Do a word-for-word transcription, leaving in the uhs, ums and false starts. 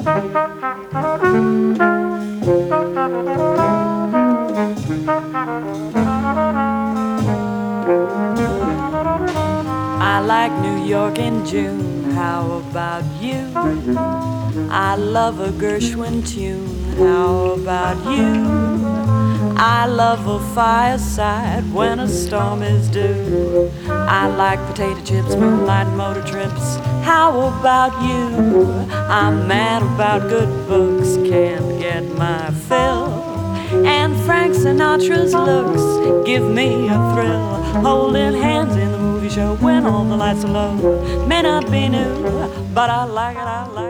I like New York in June, how about you? I love a Gershwin tune, how about you? I love a fireside when a storm is due. I like potato chips, moonlight motor trips, how about you? I'm mad about good books, can't get my fill. And Frank Sinatra's looks give me a thrill. Holding hands in the movie show when all the lights are low may not be new, but I like it, I like it.